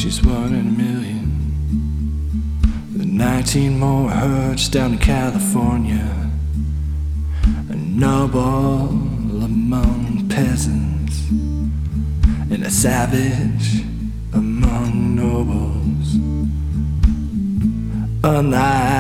she's 1 in a million. The 19 more herds down in California, a noble among peasants, and a savage among nobles. Unlike